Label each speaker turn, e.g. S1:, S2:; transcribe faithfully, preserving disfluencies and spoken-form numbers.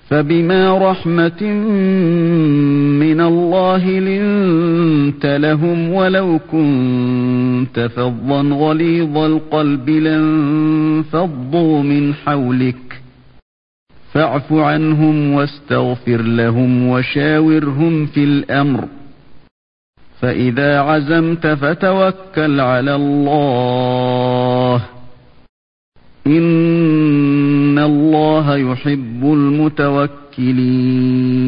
S1: فبما رحمة من الله لنت لهم ولو كنت فظا غليظ القلب لانفضوا من حولك فاعف عنهم واستغفر لهم وشاورهم في الأمر فإذا عزمت فتوكل على الله إن الله يحب المتوكلين